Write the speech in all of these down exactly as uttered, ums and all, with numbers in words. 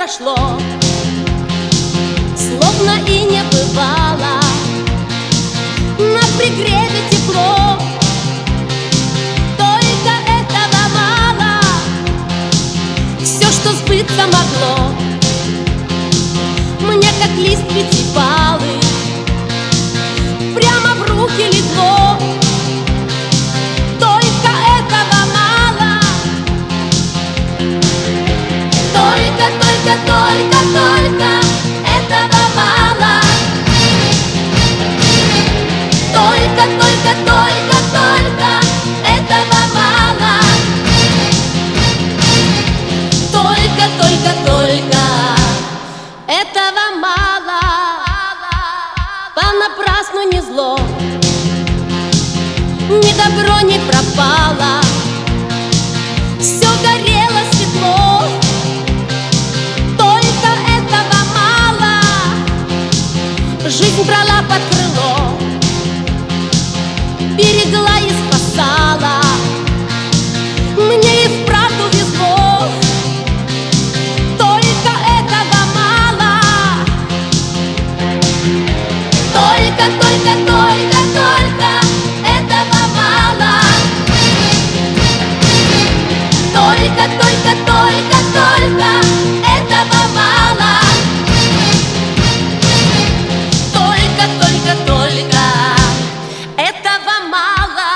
прошло, словно и не бывало. На пригреве тепло, только этого мало. Все, что сбыться могло, мне как лист пятипалый прямо в руки легло. Только этого мало. Только, только, только, только этого мало. Только, только, только, только этого мало. Только, только, только этого мало. Понапрасну не зло, ни добро не пропало. Все горело светло, только этого мало. Жизнь брала под крыло, берегла и спасала. Мне и вправду везло, только этого мало. Только, только, только, только этого мало. Только, только, только, только этого мало. Только, только, только этого мало.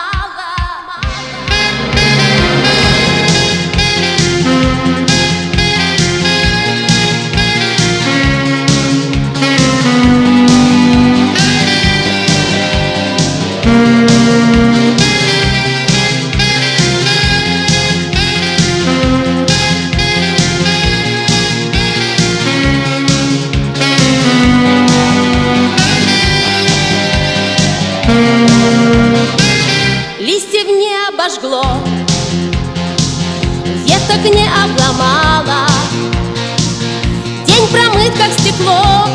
Листьев не обожгло, веток не обломало. День промыт, как стекло,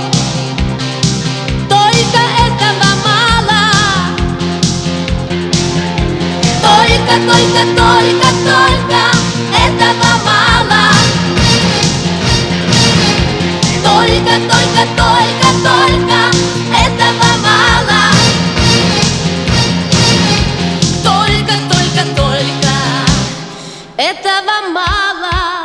только этого мало. Только, только, только, только этого мало. Только, только, только, только этого мало. Только, только, только этого мало.